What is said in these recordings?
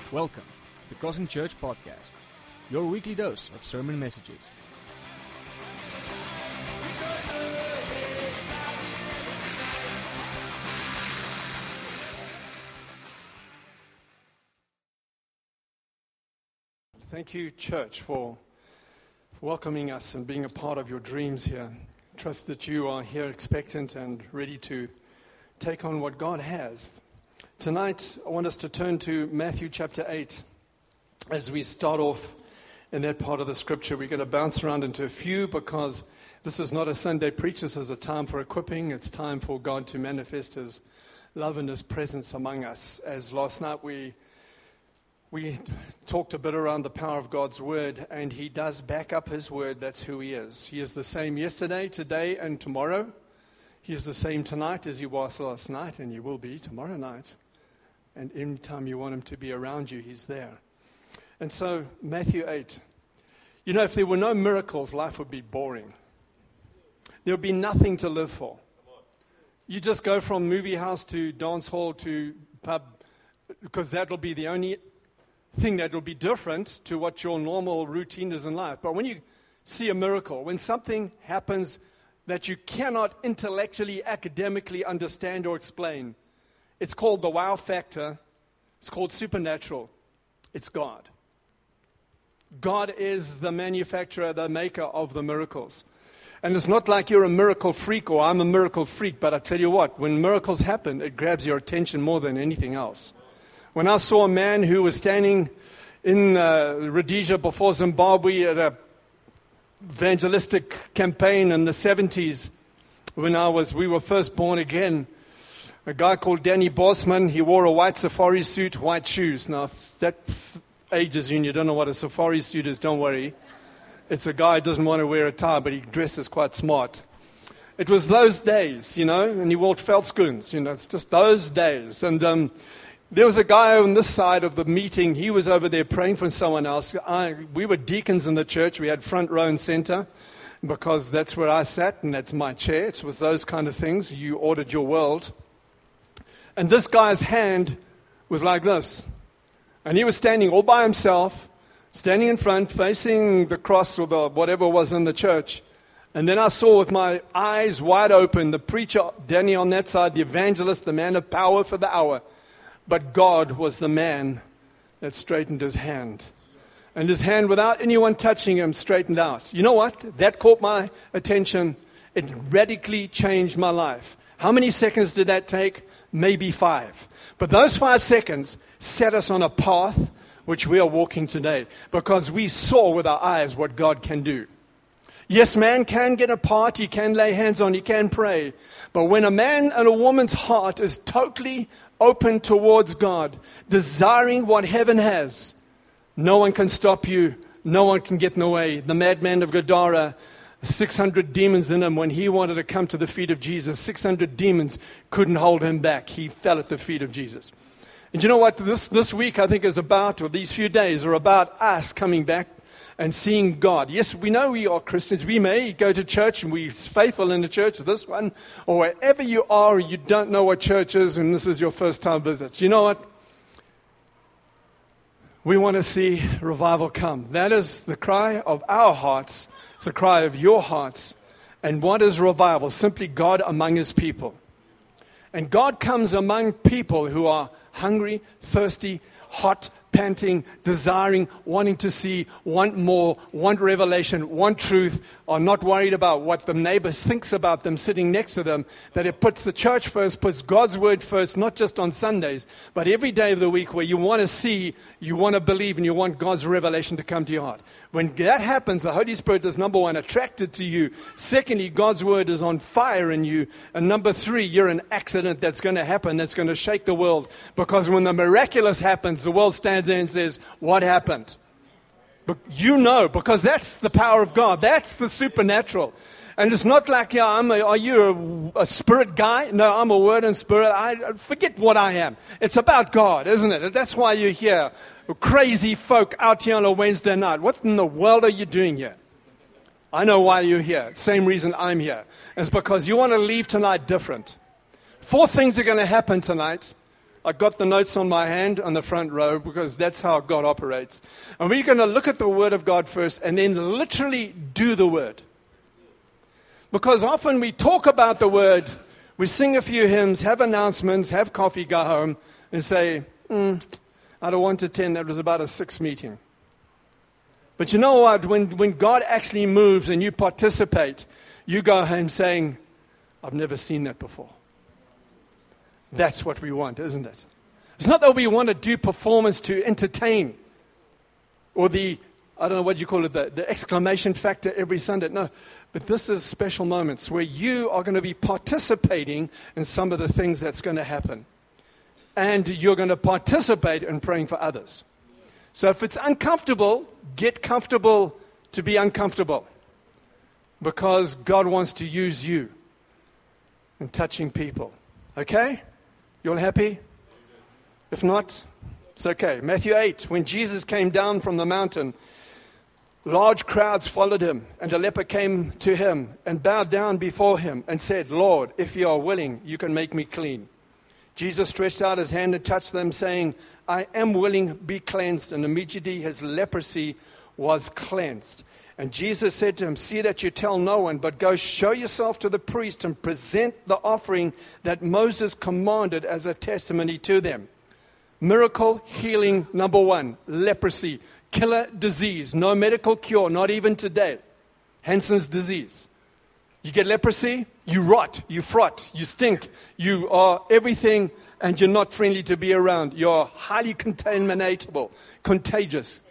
Welcome to the Crossing Church Podcast, your weekly dose of sermon messages. Thank you, church, for welcoming us and being a part of your dreams here. Trust that you are here expectant and ready to take on what God has. Tonight, I want us to turn to Matthew chapter 8. As we start off in that part of the scripture, we're going to bounce around into a few because this is not a Sunday preach. This is a time for equipping. It's time for God to manifest His love and His presence among us. As last night we talked a bit around the power of God's word, and He does back up His word. That's who He is. He is the same yesterday, today, and tomorrow. He is the same tonight as He was last night, and He will be tomorrow night. And any time you want Him to be around you, He's there. And so, Matthew 8. You know, if there were no miracles, life would be boring. There would be nothing to live for. You just go from movie house to dance hall to pub, because that will be the only thing that will be different to what your normal routine is in life. But when you see a miracle, when something happens that you cannot intellectually, academically understand or explain, it's called the wow factor. It's called supernatural. It's God. God is the manufacturer, the maker of the miracles. And it's not like you're a miracle freak or I'm a miracle freak, but I tell you what, when miracles happen, it grabs your attention more than anything else. When I saw a man who was standing in Rhodesia before Zimbabwe at a evangelistic campaign in the 70s, when we were first born again, a guy called Danny Bosman, he wore a white safari suit, white shoes. Now, if that ages you and you don't know what a safari suit is, don't worry. It's a guy who doesn't want to wear a tie, but he dresses quite smart. It was those days, you know, and he wore veldschoens, you know, it's just those days. And there was a guy on this side of the meeting. He was over there praying for someone else. We were deacons in the church. We had front row and center because that's where I sat and that's my chair. It was those kind of things. You ordered your world. And this guy's hand was like this. And he was standing all by himself, standing in front, facing the cross or the whatever was in the church. And then I saw with my eyes wide open the preacher, Danny on that side, the evangelist, the man of power for the hour. But God was the man that straightened his hand. And his hand, without anyone touching him, straightened out. You know what? That caught my attention. It radically changed my life. How many seconds did that take? Maybe 5. But those 5 seconds set us on a path which we are walking today. Because we saw with our eyes what God can do. Yes, man can get apart, he can lay hands on, he can pray. But when a man and a woman's heart is totally open towards God, desiring what heaven has, no one can stop you. No one can get in the way. The madman of Gadara, 600 demons in him. When he wanted to come to the feet of Jesus, 600 demons couldn't hold him back. He fell at the feet of Jesus. And you know what? This week, I think, is about, or these few days, are about us coming back and seeing God. Yes, we know we are Christians. We may go to church and we're faithful in the church, this one, or wherever you are, you don't know what church is and this is your first time visit. You know what? We want to see revival come. That is the cry of our hearts. It's the cry of your hearts. And what is revival? Simply God among His people. And God comes among people who are hungry, thirsty, hot, panting, desiring, wanting to see, want more, want revelation, want truth, are not worried about what the neighbor thinks about them sitting next to them, that it puts the church first, puts God's word first, not just on Sundays, but every day of the week where you want to see, you want to believe, and you want God's revelation to come to your heart. When that happens, the Holy Spirit is, number 1, attracted to you. Secondly, God's word is on fire in you. And number 3, you're an accident that's going to happen, that's going to shake the world. Because when the miraculous happens, the world stands there and says, what happened? But you know, because that's the power of God. That's the supernatural. And it's not like, are you a spirit guy? No, I'm a word and spirit. I forget what I am. It's about God, isn't it? That's why you're here. Crazy folk out here on a Wednesday night. What in the world are you doing here? I know why you're here. Same reason I'm here. It's because you want to leave tonight different. 4 things are going to happen tonight I got the notes on my hand on the front row because that's how God operates. And we're going to look at the Word of God first and then literally do the Word. Because often we talk about the Word, we sing a few hymns, have announcements, have coffee, go home, and say, out of 1 to 10, that was about a 6 meeting. But you know what? When God actually moves and you participate, you go home saying, I've never seen that before. That's what we want, isn't it? It's not that we want to do performance to entertain or I don't know what you call it, the exclamation factor every Sunday. No, but this is special moments where you are going to be participating in some of the things that's going to happen. And you're going to participate in praying for others. So if it's uncomfortable, get comfortable to be uncomfortable. Because God wants to use you in touching people. Okay? You all happy? If not, it's okay. Matthew 8, when Jesus came down from the mountain, large crowds followed him, and a leper came to him and bowed down before him and said, Lord, if you are willing, you can make me clean. Jesus stretched out his hand and touched them, saying, I am willing, be cleansed. And immediately his leprosy was cleansed. And Jesus said to him, see that you tell no one, but go show yourself to the priest and present the offering that Moses commanded as a testimony to them. Miracle healing number 1, leprosy, killer disease, no medical cure, not even today. Hansen's disease. You get leprosy, you rot, you frot, you stink, you are everything, and you're not friendly to be around. You're highly contaminatable, contagious.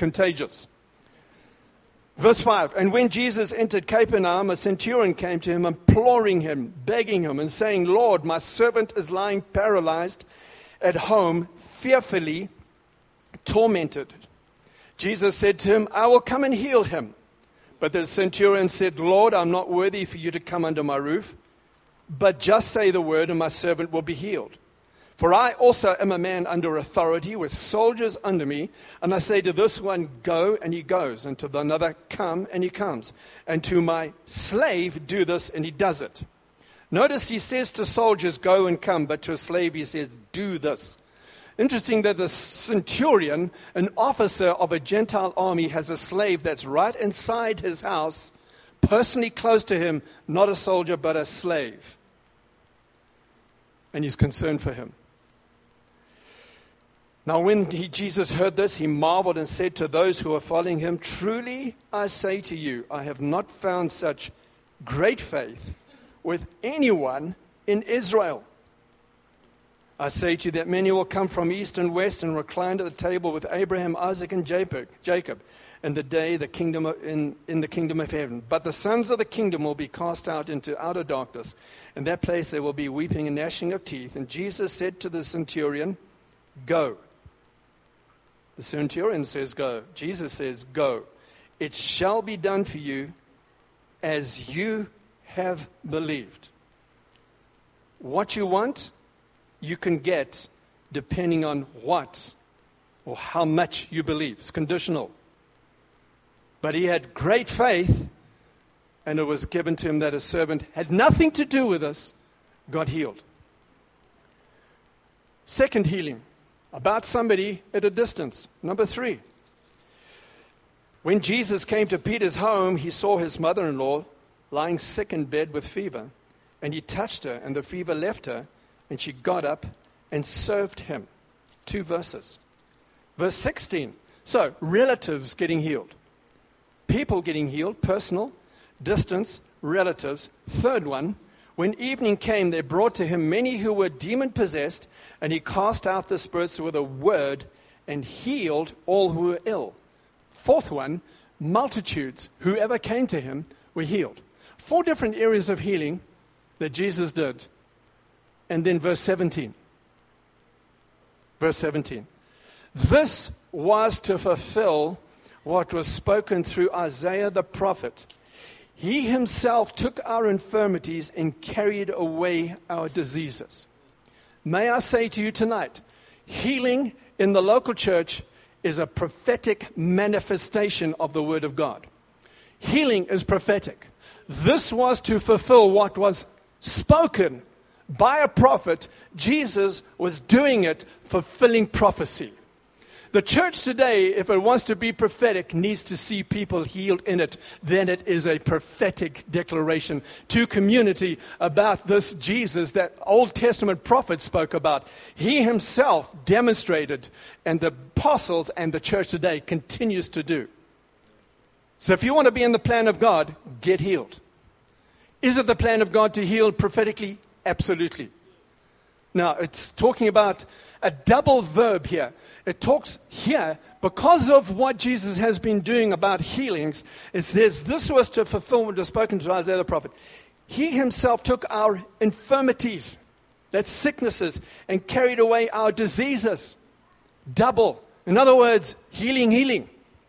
Verse 5, and when Jesus entered Capernaum, a centurion came to him, imploring him, begging him, and saying, Lord, my servant is lying paralyzed at home, fearfully tormented. Jesus said to him, I will come and heal him. But the centurion said, Lord, I'm not worthy for you to come under my roof, but just say the word and my servant will be healed. For I also am a man under authority with soldiers under me, and I say to this one, go, and he goes, and to the another, come, and he comes, and to my slave, do this, and he does it. Notice he says to soldiers, go and come, but to a slave he says, do this. Interesting that the centurion, an officer of a Gentile army, has a slave that's right inside his house, personally close to him, not a soldier, but a slave. And he's concerned for him. Now when Jesus heard this, he marveled and said to those who were following him, truly I say to you, I have not found such great faith with anyone in Israel. I say to you that many will come from east and west and recline at the table with Abraham, Isaac, and Jacob in the day in the kingdom of heaven. But the sons of the kingdom will be cast out into outer darkness. In that place there will be weeping and gnashing of teeth. And Jesus said to the centurion, go. The centurion says, go. Jesus says, go. It shall be done for you as you have believed. What you want, you can get depending on what or how much you believe. It's conditional. But he had great faith, and it was given to him that a servant had nothing to do with us, got healed. Second healing, about somebody at a distance. Number 3. When Jesus came to Peter's home, he saw his mother-in-law lying sick in bed with fever, and he touched her, and the fever left her, and she got up and served him. 2 verses. Verse 16. So, relatives getting healed. People getting healed, personal, distance, relatives. Third one, when evening came, they brought to him many who were demon-possessed, and he cast out the spirits with a word and healed all who were ill. Fourth one, multitudes, whoever came to him, were healed. 4 different areas of healing that Jesus did. And then verse 17. Verse 17. This was to fulfill what was spoken through Isaiah the prophet. He himself took our infirmities and carried away our diseases. May I say to you tonight, healing in the local church is a prophetic manifestation of the Word of God. Healing is prophetic. This was to fulfill what was spoken by a prophet, Jesus was doing it, fulfilling prophecy. The church today, if it wants to be prophetic, needs to see people healed in it. Then it is a prophetic declaration to community about this Jesus that Old Testament prophets spoke about. He himself demonstrated, and the apostles and the church today continues to do. So if you want to be in the plan of God, get healed. Is it the plan of God to heal prophetically? Absolutely. Now, it's talking about a double verb here. It talks here, because of what Jesus has been doing about healings, it says this was to fulfill what was spoken to Isaiah the prophet. He himself took our infirmities, that's sicknesses, and carried away our diseases. Double. In other words, healing.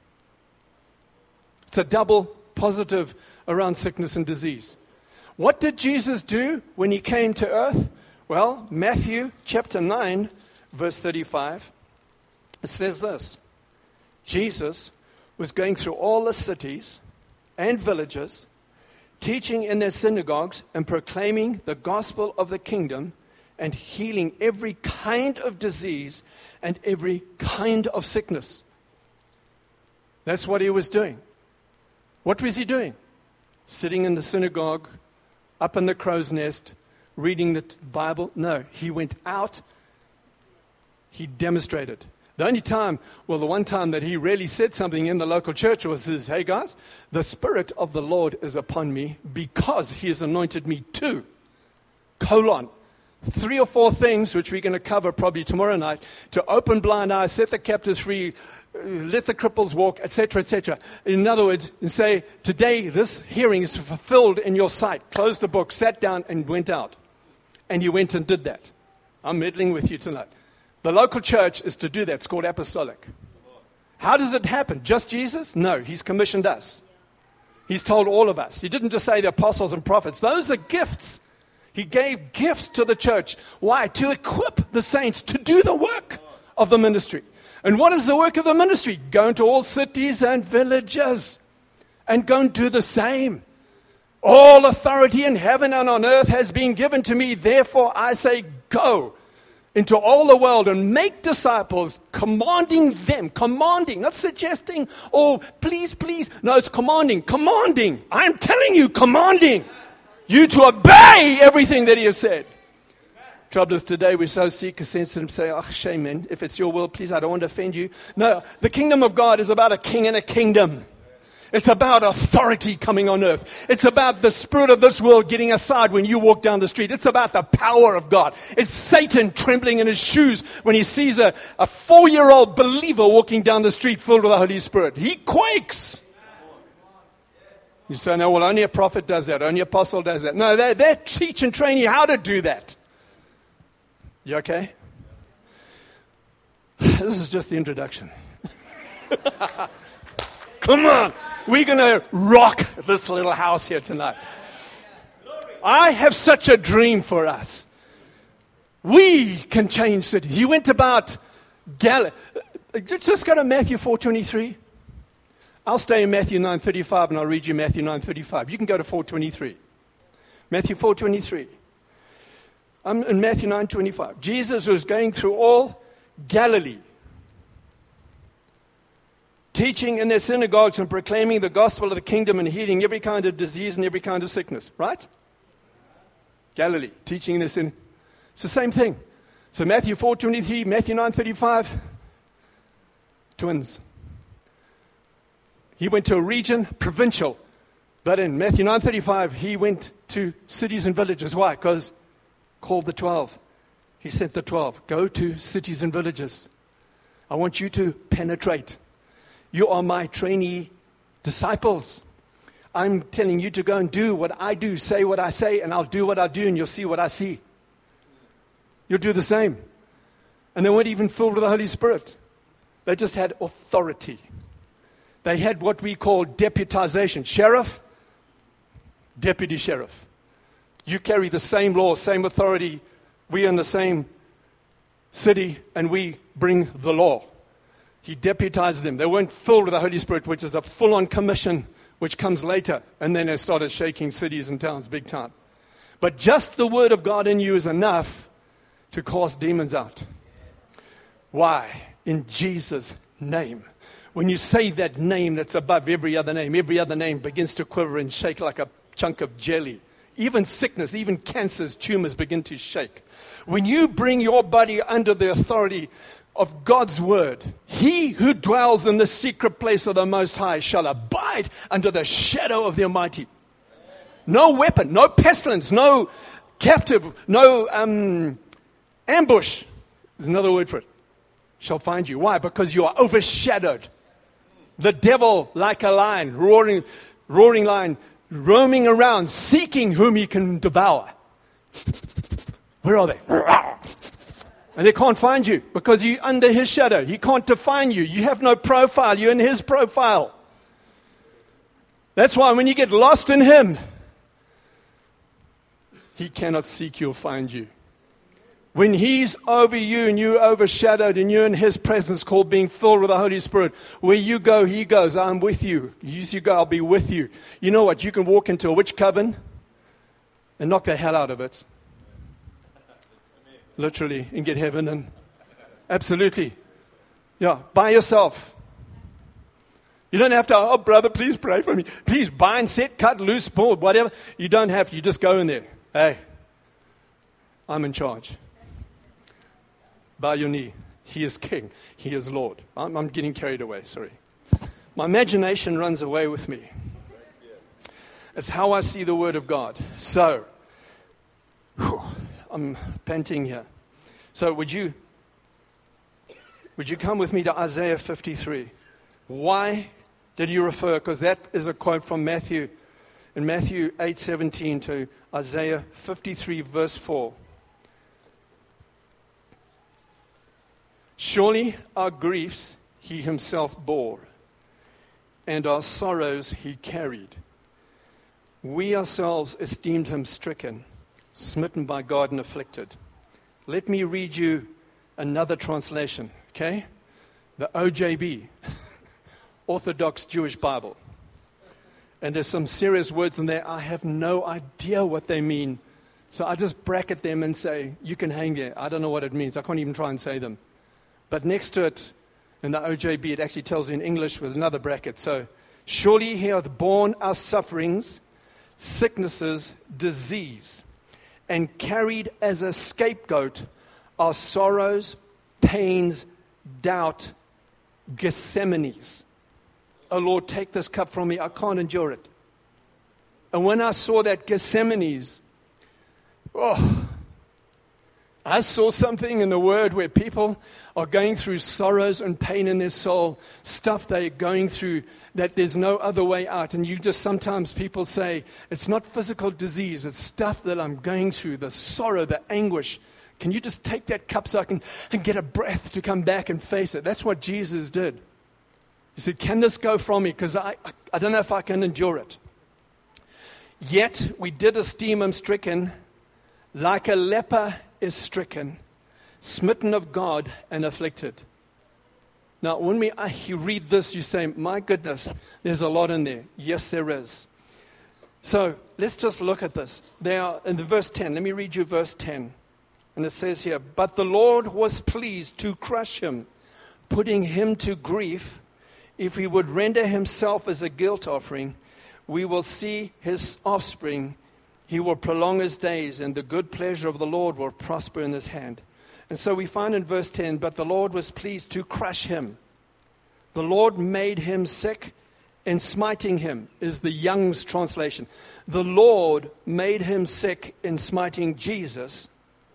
It's a double positive around sickness and disease. What did Jesus do when he came to earth? Well, Matthew chapter 9, verse 35. It says this: Jesus was going through all the cities and villages, teaching in their synagogues and proclaiming the gospel of the kingdom and healing every kind of disease and every kind of sickness. That's what he was doing. What was he doing? Sitting in the synagogue, up in the crow's nest, reading the Bible? No, he went out, he demonstrated. The only time, the one time that he really said something in the local church was this: hey guys, the Spirit of the Lord is upon me because he has anointed me to, 3 or 4 things, which we're going to cover probably tomorrow night, to open blind eyes, set the captives free, let the cripples walk, etc., etc. In other words, say, today this hearing is fulfilled in your sight. Closed the book, sat down, and went out. And he went and did that. I'm meddling with you tonight. The local church is to do that. It's called apostolic. How does it happen? Just Jesus? No, he's commissioned us. He's told all of us. He didn't just say the apostles and prophets. Those are gifts. He gave gifts to the church. Why? To equip the saints to do the work of the ministry. And what is the work of the ministry? Go into all cities and villages and go and do the same. All authority in heaven and on earth has been given to me. Therefore, I say, go into all the world and make disciples, commanding, not suggesting, oh, please. No, it's commanding. I'm telling you, commanding you to obey everything that he has said. Trouble is today we're so seeker-sensitive and say, oh, shame, man. If it's your will, please, I don't want to offend you. No, the kingdom of God is about a king and a kingdom. It's about authority coming on earth. It's about the spirit of this world getting aside when you walk down the street. It's about the power of God. It's Satan trembling in his shoes when he sees a 4-year-old believer walking down the street filled with the Holy Spirit. He quakes. You say, no, well, only a prophet does that. Only an apostle does that. No, they teach and train you how to do that. You okay? This is just the introduction. Come on. We're going to rock this little house here tonight. I have such a dream for us. We can change cities. You went about Galilee. Just go to Matthew 4:23. I'll stay in Matthew 9:35 and I'll read you Matthew 9:35. You can go to 4:23. Matthew 4:23. I'm in Matthew 9:25. Jesus was going through all Galilee, teaching in their synagogues and proclaiming the gospel of the kingdom and healing every kind of disease and every kind of sickness. Right? Galilee, teaching in their synagogues. It's the same thing. So Matthew 4:23, Matthew 9:35, twins. He went to a region, provincial. But in Matthew 9:35, he went to cities and villages. Why? Because called the 12. He sent the 12. Go to cities and villages. I want you to penetrate. You are my trainee disciples. I'm telling you to go and do what I do, say what I say, and I'll do what I do, and you'll see what I see. You'll do the same. And they weren't even filled with the Holy Spirit. They just had authority. They had what we call deputization. Sheriff, deputy sheriff. You carry the same law, same authority. We are in the same city, and we bring the law. He deputized them. They weren't filled with the Holy Spirit, which is a full-on commission, which comes later. And then they started shaking cities and towns big time. But just the word of God in you is enough to cast demons out. Why? In Jesus' name. When you say that name that's above every other name begins to quiver and shake like a chunk of jelly. Even sickness, even cancers, tumors begin to shake. When you bring your body under the authority of God's word, he who dwells in the secret place of the Most High shall abide under the shadow of the Almighty. No weapon, no pestilence, no captive, no ambush, there's another word for it, shall find you. Why? Because you are overshadowed. The devil, like a lion, roaring lion, roaming around, seeking whom he can devour. Where are they? And they can't find you because you're under his shadow. He can't define you. You have no profile. You're in his profile. That's why when you get lost in him, he cannot seek you or find you. When he's over you and you're overshadowed and you're in his presence, called being filled with the Holy Spirit, where you go, he goes. I'm with you. You go, I'll be with you. You know what? You can walk into a witch coven and knock the hell out of it. Literally, and get heaven. And absolutely. Yeah, by yourself. You don't have to, oh, brother, please pray for me. Please bind, set, cut, loose, pull, whatever. You don't have to. You just go in there. Hey, I'm in charge. Bow your knee. He is king. He is Lord. I'm getting carried away. Sorry. My imagination runs away with me. It's how I see the Word of God. So, I'm panting here. So would you come with me to Isaiah 53? Why did you refer? Because that is a quote from Matthew. In Matthew 8:17 to Isaiah 53 verse 4. Surely our griefs he himself bore, and our sorrows he carried. We ourselves esteemed him stricken, smitten by God and afflicted. Let me read you another translation, okay? The OJB, Orthodox Jewish Bible. And there's some serious words in there. I have no idea what they mean. So I just bracket them and say, you can hang there. I don't know what it means. I can't even try and say them. But next to it, in the OJB, it actually tells you in English with another bracket. So, surely he hath borne our sufferings, sicknesses, disease, and carried as a scapegoat our sorrows, pains, doubt, Gethsemanes. Oh Lord, take this cup from me. I can't endure it. And when I saw that Gethsemanes, I saw something in the Word where people are going through sorrows and pain in their soul, stuff they're going through that there's no other way out. And you just sometimes people say, it's not physical disease, it's stuff that I'm going through, the sorrow, the anguish. Can you just take that cup so I can get a breath to come back and face it? That's what Jesus did. He said, can this go from me? Because I don't know if I can endure it. Yet we did esteem him stricken, like a leper is stricken, smitten of God and afflicted. Now, when you read this, you say, my goodness, there's a lot in there. Yes, there is. So, let's just look at this. In the verse 10, let me read you verse 10. And it says here, but the Lord was pleased to crush him, putting him to grief. If he would render himself as a guilt offering, we will see his offspring. He will prolong his days, and the good pleasure of the Lord will prosper in his hand. And so we find in verse 10, but the Lord was pleased to crush him. The Lord made him sick, and smiting him is the Young's translation. The Lord made him sick in smiting Jesus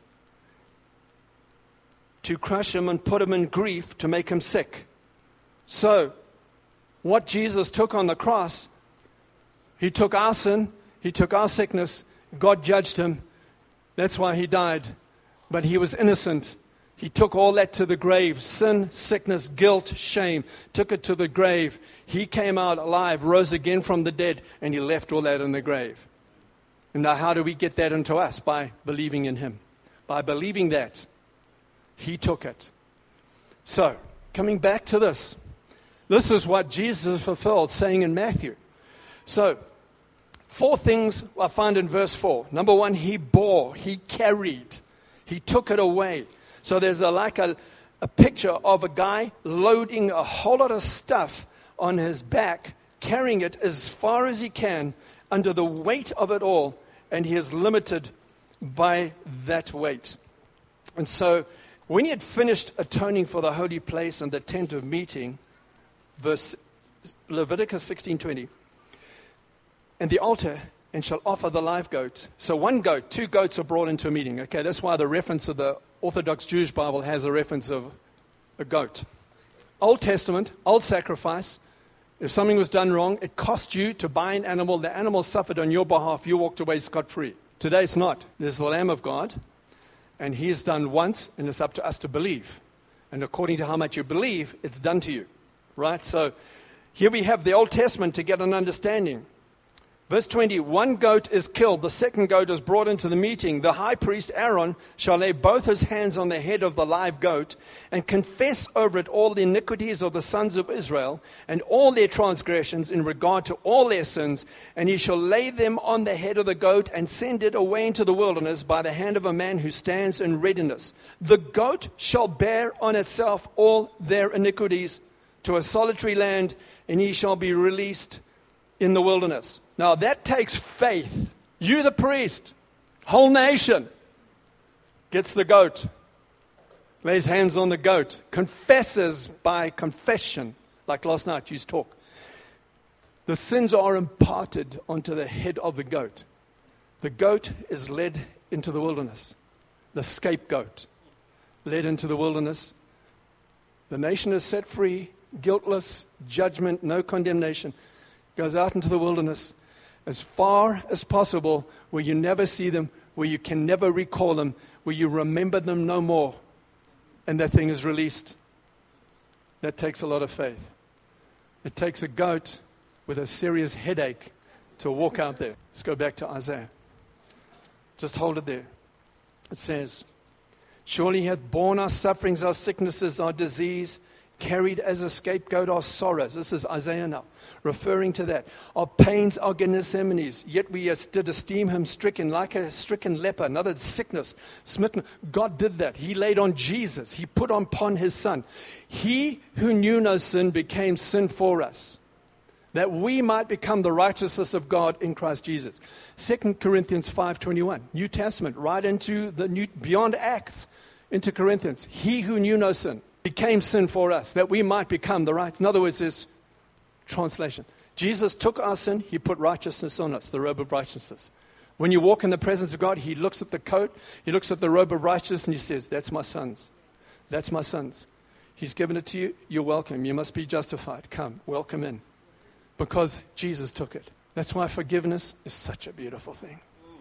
to crush him and put him in grief to make him sick. So, what Jesus took on the cross, he took our sin, he took our sickness, God judged him. That's why he died. But he was innocent. He took all that to the grave. Sin, sickness, guilt, shame. Took it to the grave. He came out alive, rose again from the dead, and he left all that in the grave. And now how do we get that into us? By believing in him. By believing that, he took it. So, coming back to this. This is what Jesus fulfilled, saying in Matthew. So, 4 things I find in verse 4. Number 1, he bore, he carried, he took it away. So there's a picture of a guy loading a whole lot of stuff on his back, carrying it as far as he can under the weight of it all, and he is limited by that weight. And so when he had finished atoning for the holy place and the tent of meeting, Leviticus 16:20, and the altar, and shall offer the live goat. So 1 goat, 2 goats are brought into a meeting. Okay, that's why the reference of the Orthodox Jewish Bible has a reference of a goat. Old Testament, old sacrifice. If something was done wrong, it cost you to buy an animal. The animal suffered on your behalf. You walked away scot-free. Today it's not. There's the Lamb of God, and he is done once, and it's up to us to believe. And according to how much you believe, it's done to you. Right? So here we have the Old Testament to get an understanding. Verse 20, 1 goat is killed. The 2nd goat is brought into the meeting. The high priest Aaron shall lay both his hands on the head of the live goat and confess over it all the iniquities of the sons of Israel and all their transgressions in regard to all their sins. And he shall lay them on the head of the goat and send it away into the wilderness by the hand of a man who stands in readiness. The goat shall bear on itself all their iniquities to a solitary land, and he shall be released in the wilderness. Now that takes faith. You, the priest, whole nation, gets the goat, lays hands on the goat, confesses by confession, like last night, you talk. The sins are imparted onto the head of the goat. The goat is led into the wilderness. The scapegoat, led into the wilderness. The nation is set free, guiltless, judgment, no condemnation. Goes out into the wilderness as far as possible, where you never see them, where you can never recall them, where you remember them no more, and that thing is released. That takes a lot of faith. It takes a goat with a serious headache to walk out there. Let's go back to Isaiah. Just hold it there. It says, surely he hath borne our sufferings, our sicknesses, our disease, carried as a scapegoat our sorrows. This is Isaiah now, referring to that. Our pains, our Gethsemanes, yet we did esteem him stricken, like a stricken leper, another sickness, smitten. God did that. He laid on Jesus. He put upon his son. He who knew no sin became sin for us, that we might become the righteousness of God in Christ Jesus. 2 Corinthians 5:21, New Testament, right into the new, beyond Acts, into Corinthians. He who knew no sin became sin for us, that we might become the right. In other words, this translation. Jesus took our sin, he put righteousness on us, the robe of righteousness. When you walk in the presence of God, he looks at the coat, he looks at the robe of righteousness, and he says, that's my son's. That's my son's. He's given it to you, you're welcome. You must be justified. Come, welcome in. Because Jesus took it. That's why forgiveness is such a beautiful thing.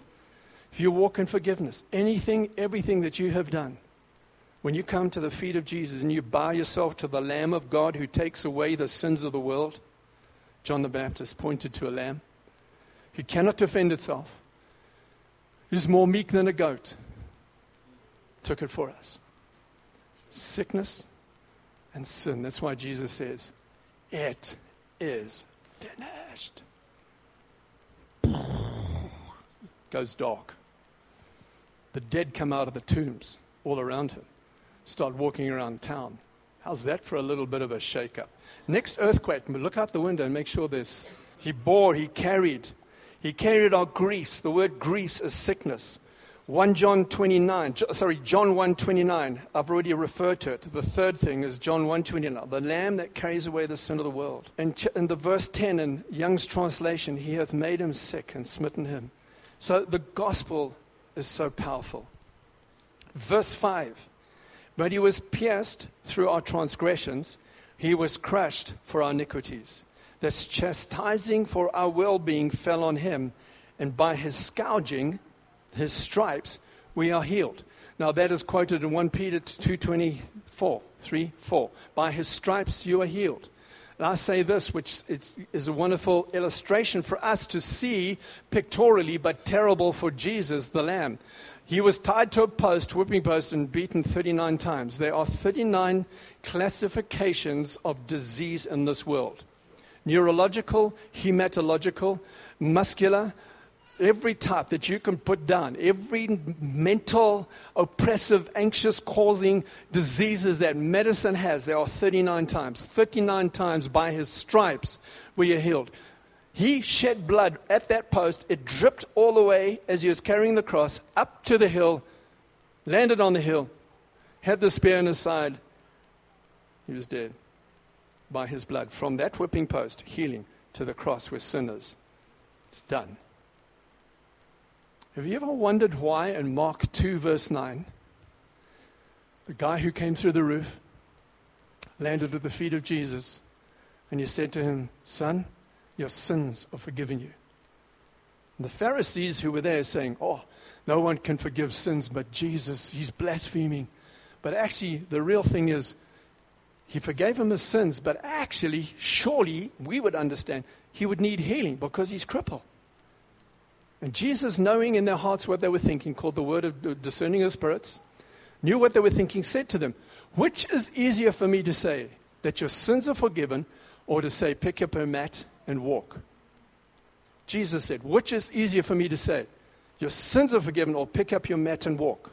If you walk in forgiveness, anything, everything that you have done, when you come to the feet of Jesus and you bow yourself to the Lamb of God who takes away the sins of the world, John the Baptist pointed to a lamb who cannot defend itself, who's more meek than a goat, took it for us. Sickness and sin. That's why Jesus says, it is finished. Goes dark. The dead come out of the tombs all around him. Start walking around town. How's that for a little bit of a shake-up? Next earthquake, look out the window and make sure there's... He bore, he carried. He carried our griefs. The word griefs is sickness. John 1:29. I've already referred to it. The third thing is John 1:29. The Lamb that carries away the sin of the world. And in the verse 10 in Young's translation, he hath made him sick and smitten him. So the gospel is so powerful. Verse 5. But he was pierced through our transgressions. He was crushed for our iniquities. The chastising for our well-being fell on him. And by his scourging, his stripes, we are healed. Now that is quoted in 1 Peter 2:24. By his stripes you are healed. And I say this, which is a wonderful illustration for us to see pictorially, but terrible for Jesus, the Lamb. He was tied to a post, whipping post, and beaten 39 times. There are 39 classifications of disease in this world. neurological, hematological, muscular, every type that you can put down, every mental, oppressive, anxious causing diseases that medicine has, there are 39 times. 39 times by his stripes we are healed. He shed blood at that post. It dripped all the way as he was carrying the cross up to the hill, landed on the hill, had the spear in his side. He was dead by his blood. From that whipping post, healing, to the cross where sinners. It's done. Have you ever wondered why in Mark 2 verse 9, the guy who came through the roof landed at the feet of Jesus and he said to him, "Son, your sins are forgiven you." And the Pharisees who were there saying, "Oh, no one can forgive sins but Jesus. He's blaspheming." But actually, the real thing is, he forgave him his sins, but actually, surely, we would understand, he would need healing because he's crippled. And Jesus, knowing in their hearts what they were thinking, called the word of discerning of spirits, knew what they were thinking, said to them, "Which is easier for me to say, that your sins are forgiven, or to say, pick up your mat and walk?" Jesus said, "Which is easier for me to say, your sins are forgiven, or pick up your mat and walk?"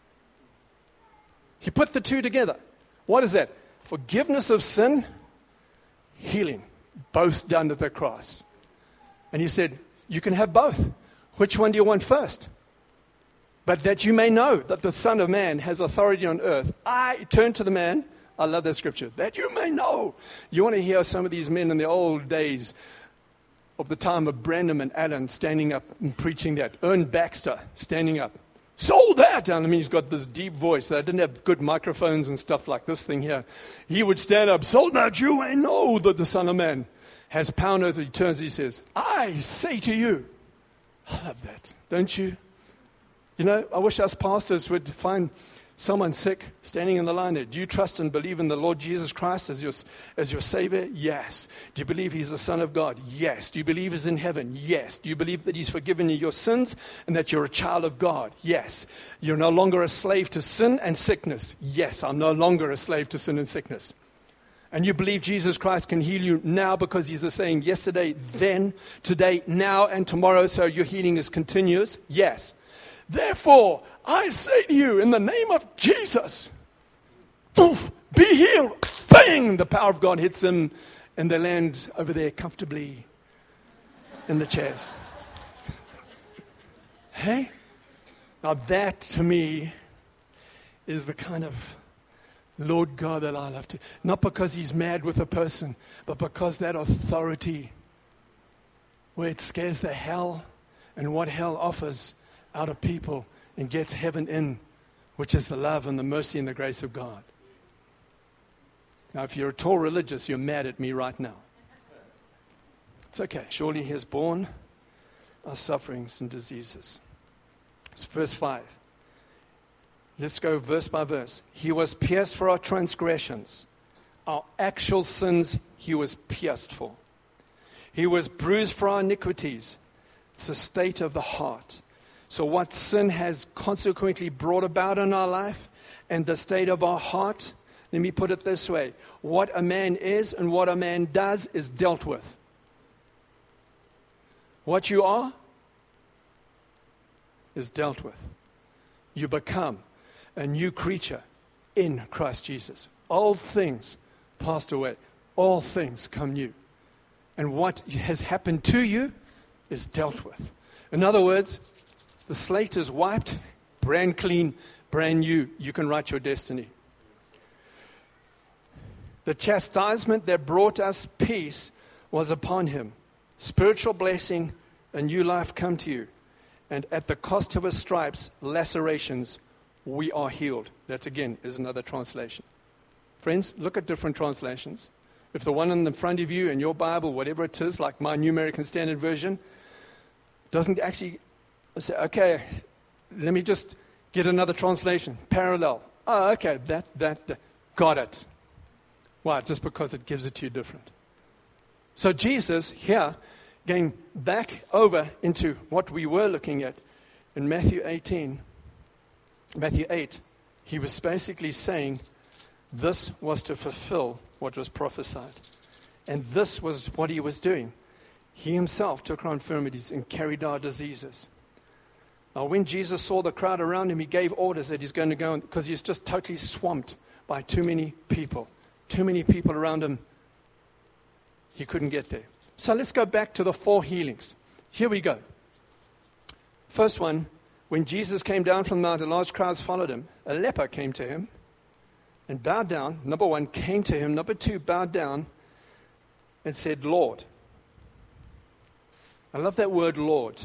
He put the two together. What is that? Forgiveness of sin, healing, both done at the cross. And he said, you can have both. Which one do you want first? But that you may know that the Son of Man has authority on earth. I turn to the man. I love that scripture. That you may know. You want to hear some of these men in the old days of the time of Branham and Allen standing up and preaching that. Ern Baxter standing up. Sold that. I mean, he's got this deep voice. They didn't have good microphones and stuff like this thing here. He would stand up. Sold that you may know that the Son of Man has power on earth. He turns, he says, I say to you. I love that. Don't you? You know, I wish us pastors would find someone sick standing in the line there. Do you trust and believe in the Lord Jesus Christ as your Savior? Yes. Do you believe He's the Son of God? Yes. Do you believe He's in heaven? Yes. Do you believe that He's forgiven you your sins and that you're a child of God? Yes. You're no longer a slave to sin and sickness? Yes, I'm no longer a slave to sin and sickness. And you believe Jesus Christ can heal you now because He's the same yesterday, then, today, now, and tomorrow, so your healing is continuous? Yes. Therefore, I say to you, in the name of Jesus, poof, be healed. Bang! The power of God hits them, and they land over there comfortably in the chairs. Hey? Now that, to me, is the kind of Lord God that I love to. Not because He's mad with a person, but because that authority, where it scares the hell and what hell offers out of people and gets heaven in, which is the love and the mercy and the grace of God. Now, if you're at all religious, you're mad at me right now. It's okay. Surely He has borne our sufferings and diseases. It's verse 5. Let's go verse by verse. He was pierced for our transgressions. Our actual sins He was pierced for. He was bruised for our iniquities. It's a state of the heart. So what sin has consequently brought about in our life and the state of our heart, let me put it this way. What a man is and what a man does is dealt with. What you are is dealt with. You become a new creature in Christ Jesus. Old things passed away. All things come new. And what has happened to you is dealt with. In other words, the slate is wiped, brand clean, brand new. You can write your destiny. The chastisement that brought us peace was upon Him. Spiritual blessing, a new life come to you. And at the cost of His stripes, lacerations, we are healed. That again is another translation. Friends, look at different translations. If the one in the front of you in your Bible, whatever it is, like my New American Standard Version, doesn't actually say, okay, let me just get another translation, parallel. Oh, okay, that, got it. Why? Just because it gives it to you different. So Jesus here, going back over into what we were looking at in Matthew 8, He was basically saying this was to fulfill what was prophesied. And this was what he was doing. He himself took our infirmities and carried our diseases. Now, when Jesus saw the crowd around him, he gave orders that he's going to go, because he's just totally swamped by too many people. Too many people around him. He couldn't get there. So let's go back to the 4 healings. Here we go. First one, when Jesus came down from the mountain, large crowds followed him. A leper came to him and bowed down. Number 1, came to him. Number 2, bowed down and said, Lord. I love that word, Lord.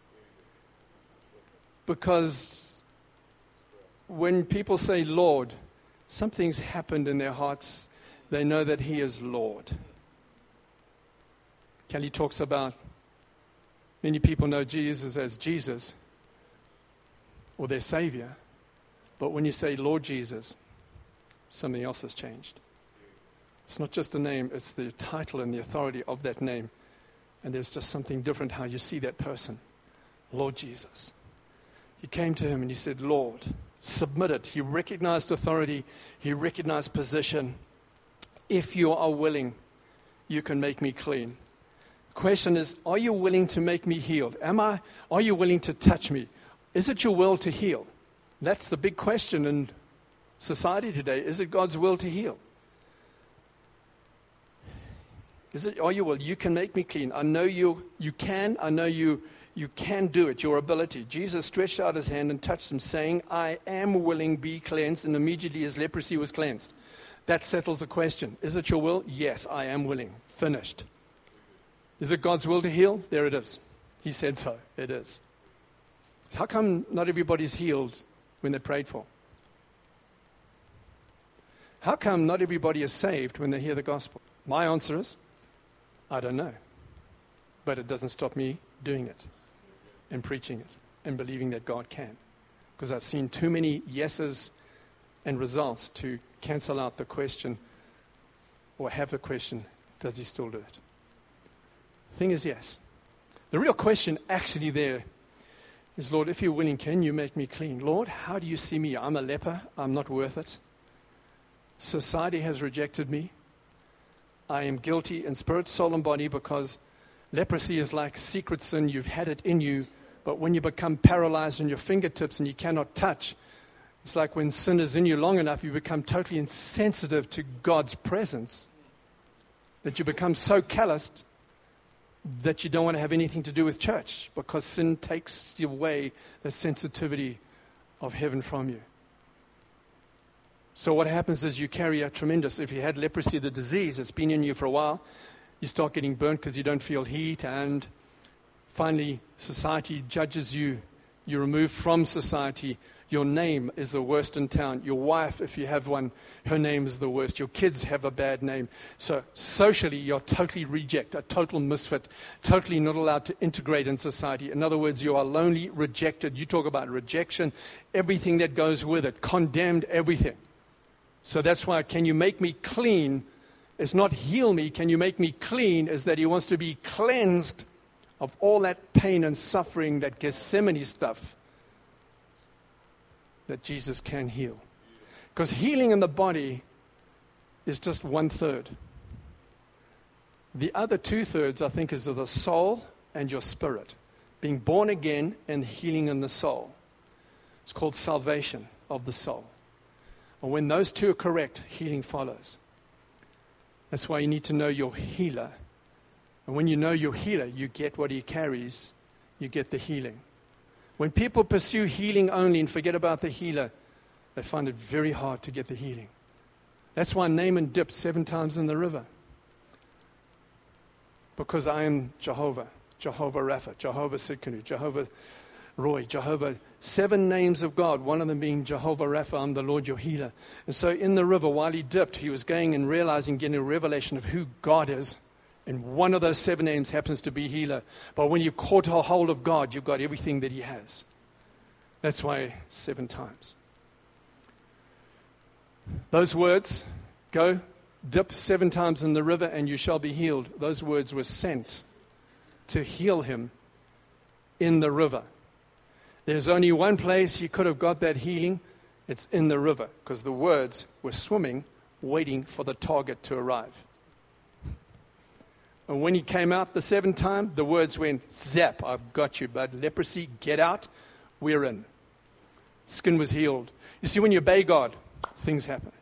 Because when people say Lord, something's happened in their hearts. They know that he is Lord. Kelly talks about many people know Jesus as Jesus or their Savior. But when you say Lord Jesus, something else has changed. It's not just a name, it's the title and the authority of that name. And there's just something different how you see that person. Lord Jesus. He came to him and he said, Lord. Submitted. He recognized authority. He recognized position. If you are willing, you can make me clean. The question is, are you willing to make me healed? Are you willing to touch me? Is it your will to heal? That's the big question in society today. Is it God's will to heal? Are you will? You can make me clean. I know you can. I know you can do it, your ability. Jesus stretched out his hand and touched him, saying, I am willing, be cleansed. And immediately his leprosy was cleansed. That settles the question. Is it your will? Yes, I am willing. Finished. Is it God's will to heal? There it is. He said so. It is. How come not everybody's healed when they're prayed for? How come not everybody is saved when they hear the gospel? My answer is, I don't know. But it doesn't stop me doing it and preaching it and believing that God can. Because I've seen too many yeses and results to cancel out the question or have the question, does he still do it? The thing is, yes. The real question actually there is, Lord, if you're willing, can you make me clean? Lord, how do you see me? I'm a leper. I'm not worth it. Society has rejected me. I am guilty in spirit, soul, and body because leprosy is like secret sin. You've had it in you, but when you become paralyzed in your fingertips and you cannot touch, it's like when sin is in you long enough, you become totally insensitive to God's presence, that you become so calloused that you don't want to have anything to do with church because sin takes away the sensitivity of heaven from you. So what happens is you carry a tremendous, if you had leprosy, the disease, it's been in you for a while, you start getting burnt because you don't feel heat, and finally society judges you. You're removed from society. Your name is the worst in town. Your wife, if you have one, her name is the worst. Your kids have a bad name. So socially, you're totally reject, a total misfit, totally not allowed to integrate in society. In other words, you are lonely, rejected. You talk about rejection, everything that goes with it, condemned, everything. So that's why, can you make me clean? It's not heal me, can you make me clean? Is that he wants to be cleansed of all that pain and suffering, that Gethsemane stuff that Jesus can heal. Because healing in the body is just 1/3. The other 2/3, I think, is of the soul and your spirit. Being born again and healing in the soul. It's called salvation of the soul. And when those two are correct, healing follows. That's why you need to know your healer. And when you know your healer, you get what he carries. You get the healing. When people pursue healing only and forget about the healer, they find it very hard to get the healing. That's why Naaman dipped 7 times in the river. Because I am Jehovah, Jehovah Rapha, Jehovah Sidkenu, Jehovah Roy, Jehovah, 7 names of God, one of them being Jehovah Rapha, I'm the Lord your healer. And so in the river, while he dipped, he was going and realizing, getting a revelation of who God is. And one of those 7 names happens to be healer. But when you caught a hold of God, you've got everything that he has. That's why 7 times. Those words, go dip 7 times in the river and you shall be healed. Those words were sent to heal him in the river. There's only one place he could have got that healing. It's in the river, because the words were swimming, waiting for the target to arrive. And when he came out the seventh time, the words went, zap, I've got you, bud. Leprosy, get out. We're in. Skin was healed. You see, when you obey God, things happen.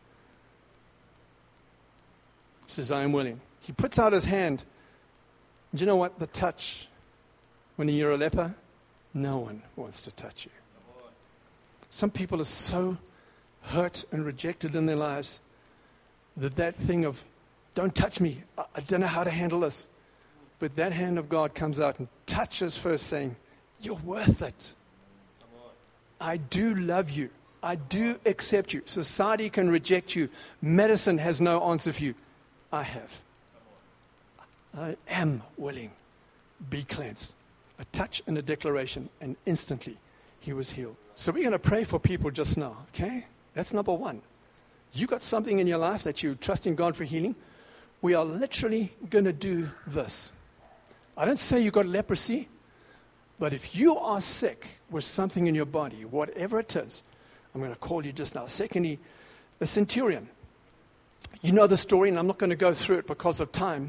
He says, I am willing. He puts out his hand. Do you know what? The touch, when you're a leper, no one wants to touch you. Some people are so hurt and rejected in their lives that thing of, don't touch me, I don't know how to handle this. But that hand of God comes out and touches first, saying, you're worth it. I do love you. I do accept you. Society can reject you. Medicine has no answer for you. I have. I am willing. Be cleansed. A touch and a declaration, and instantly he was healed. So we're going to pray for people just now, okay? That's number one. You got something in your life that you're trusting God for healing. We are literally going to do this. I don't say you got leprosy, but if you are sick with something in your body, whatever it is, I'm going to call you just now. Secondly, the centurion. You know the story, and I'm not going to go through it because of time.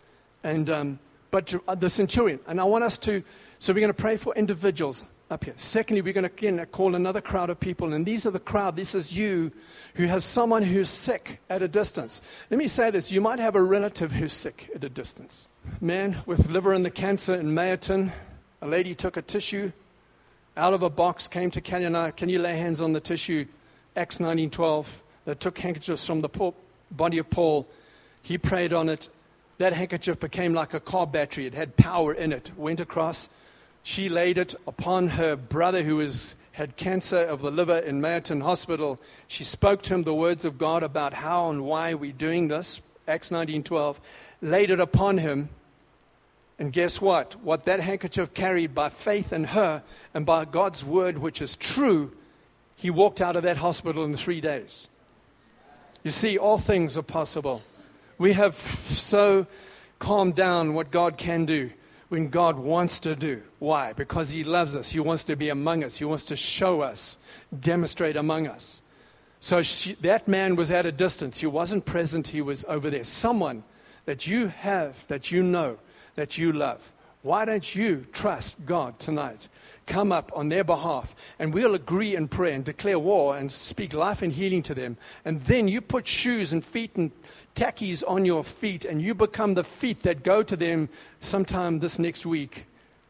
But the centurion, and I want us to, so we're going to pray for individuals up here. Secondly, we're going to again call another crowd of people, and these are the crowd. This is you who have someone who's sick at a distance. Let me say this. You might have a relative who's sick at a distance. Man with liver and the cancer in Mayerton, a lady took a tissue out of a box, came to Kelly and I. Can you lay hands on the tissue? Acts 19:12. They took handkerchiefs from the body of Paul. He prayed on it. That handkerchief became like a car battery. It had power in it. Went across. She laid it upon her brother who had cancer of the liver in Mayerton Hospital. She spoke to him the words of God about how and why we're doing this. Acts 19:12. Laid it upon him. And guess what? What that handkerchief carried by faith in her and by God's word, which is true, he walked out of that hospital in 3 days. You see, all things are possible. We have so calmed down what God can do when God wants to do. Why? Because he loves us. He wants to be among us. He wants to show us, demonstrate among us. So that man was at a distance. He wasn't present. He was over there. Someone that you have, that you know, that you love. Why don't you trust God tonight? Come up on their behalf, and we'll agree in prayer and declare war and speak life and healing to them. And then you put shoes and feet and tackies on your feet, and you become the feet that go to them sometime this next week.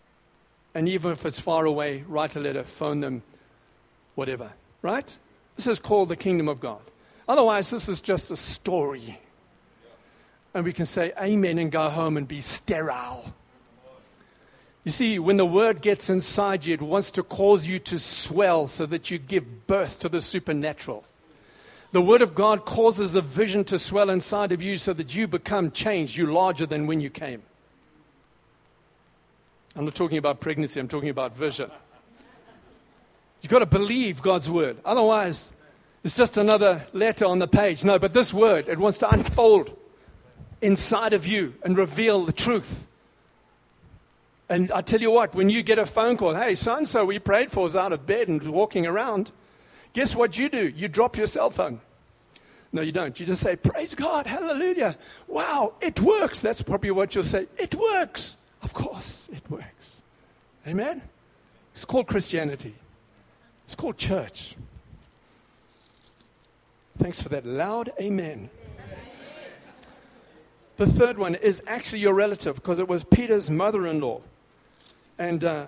And even if it's far away, write a letter, phone them, whatever. Right? This is called the kingdom of God. Otherwise, this is just a story. And we can say amen and go home and be sterile. You see, when the word gets inside you, it wants to cause you to swell so that you give birth to the supernatural. The word of God causes a vision to swell inside of you so that you become changed. You're larger than when you came. I'm not talking about pregnancy, I'm talking about vision. You've got to believe God's word. Otherwise, it's just another letter on the page. No, but this word, it wants to unfold inside of you and reveal the truth. And I tell you what, when you get a phone call, hey, so-and-so we prayed for is out of bed and walking around, guess what you do? You drop your cell phone. No, you don't. You just say, praise God, hallelujah. Wow, it works. That's probably what you'll say. It works. Of course, it works. Amen? It's called Christianity. It's called church. Thanks for that loud amen. The third one is actually your relative, because it was Peter's mother-in-law. And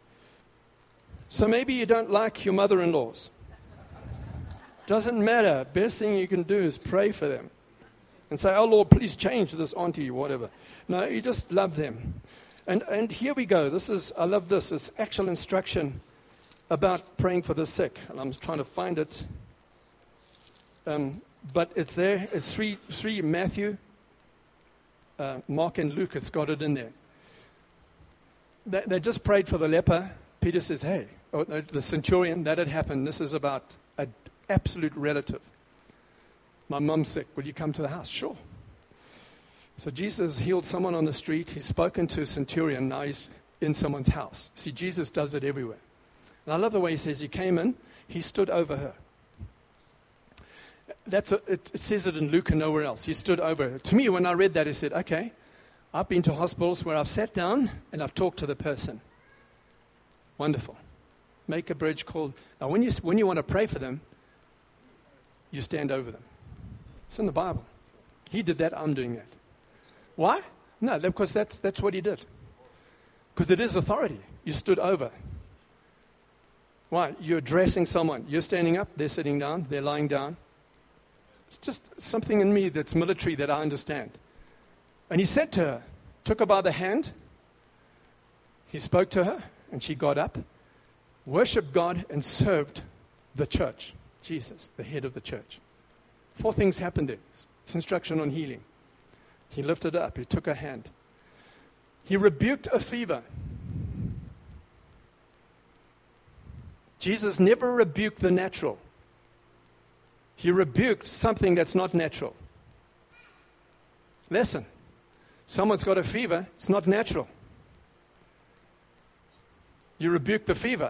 so maybe you don't like your mother-in-laws. Doesn't matter. Best thing you can do is pray for them. And say, oh Lord, please change this auntie, whatever. No, you just love them. And here we go. I love this. It's actual instruction about praying for the sick. And I'm trying to find it. But it's there. It's three Matthew, Mark and Luke has got it in there. They just prayed for the leper. Peter says, hey, the centurion, that had happened. This is about an absolute relative. My mum's sick. Will you come to the house? Sure. So Jesus healed someone on the street. He's spoken to a centurion. Now he's in someone's house. See, Jesus does it everywhere. And I love the way he says he came in. He stood over her. It says it in Luke and nowhere else. He stood over her. To me, when I read that, I said, okay, I've been to hospitals where I've sat down and I've talked to the person. Wonderful. Make a bridge called. Now, when you want to pray for them, you stand over them. It's in the Bible. He did that, I'm doing that. Why? No, because that's what he did. Because it is authority. You stood over. Why? You're addressing someone. You're standing up, they're sitting down, they're lying down. It's just something in me that's military that I understand. And he said to her, took her by the hand, he spoke to her, and she got up, worshiped God, and served the church. Jesus, the head of the church. 4 things happened there. It's instruction on healing. He lifted her up, he took her hand. He rebuked a fever. Jesus never rebuked the natural. He rebuked something that's not natural. Listen, someone's got a fever, it's not natural. You rebuke the fever.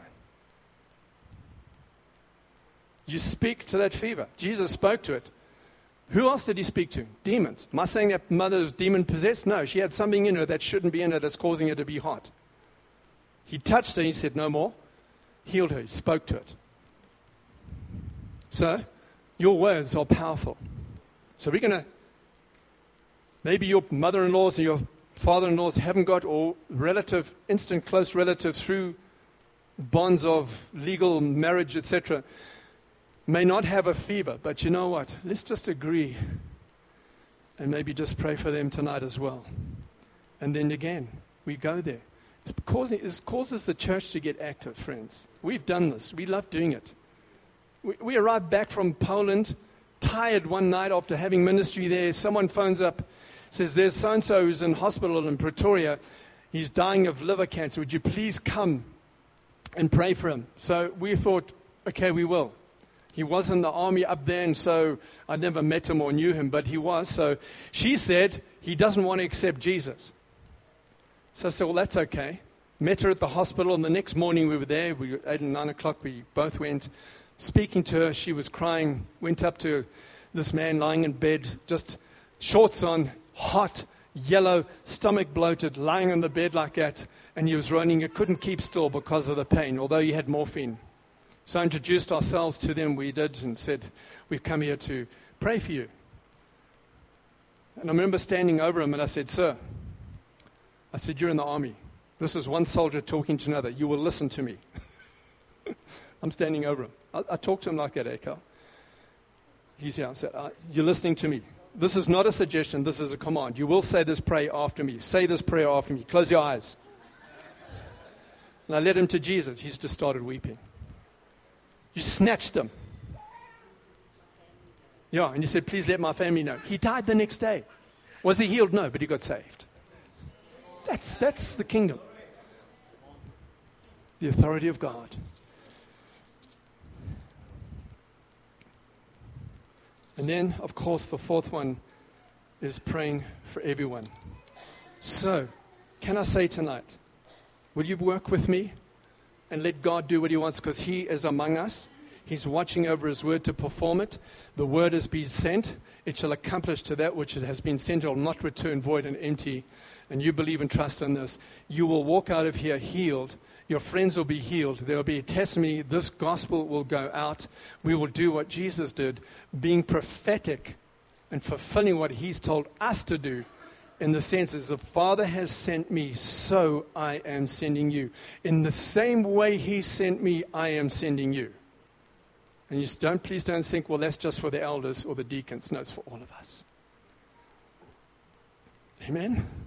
You speak to that fever. Jesus spoke to it. Who else did he speak to? Demons. Am I saying that mother is demon-possessed? No, she had something in her that shouldn't be in her that's causing her to be hot. He touched her, he said, no more. Healed her, he spoke to it. So, your words are powerful. So we're going to, maybe your mother-in-laws and your father-in-laws haven't got, or relative, instant close relative through bonds of legal marriage, etc., may not have a fever, but you know what? Let's just agree and maybe just pray for them tonight as well. And then again, we go there. It causes the church to get active, friends. We've done this. We love doing it. We arrived back from Poland, tired one night after having ministry there. Someone phones up, says, there's so-and-so who's in hospital in Pretoria. He's dying of liver cancer. Would you please come and pray for him? So we thought, okay, we will. He was in the army up there, and so I never met him or knew him, but he was. So she said he doesn't want to accept Jesus. So I said, well, that's okay. Met her at the hospital, and the next morning we were there. We were 8 and 9 o'clock. We both went. Speaking to her, she was crying. Went up to this man lying in bed, just shorts on, hot, yellow, stomach bloated, lying on the bed like that. And he was running. He couldn't keep still because of the pain, although he had morphine. So I introduced ourselves to them, we did, and said, we've come here to pray for you. And I remember standing over him, and I said, sir, I said, you're in the army. This is one soldier talking to another. You will listen to me. I'm standing over him. I talked to him like that, Carl. He's here. I said, you're listening to me. This is not a suggestion. This is a command. You will say this prayer after me. Say this prayer after me. Close your eyes. And I led him to Jesus. He just started weeping. You snatched him. Yeah, and you said, please let my family know. He died the next day. Was he healed? No, but he got saved. That's the kingdom. The authority of God. And then, of course, the 4th one is praying for everyone. So, can I say tonight, will you work with me? And let God do what he wants, because he is among us. He's watching over his word to perform it. The word has been sent. It shall accomplish to that which it has been sent. It will not return void and empty. And you believe and trust in this. You will walk out of here healed. Your friends will be healed. There will be a testimony. This gospel will go out. We will do what Jesus did, being prophetic and fulfilling what he's told us to do. In the sense is, the Father has sent me, so I am sending you. In the same way he sent me, I am sending you. And please don't think, well, that's just for the elders or the deacons. No, it's for all of us. Amen?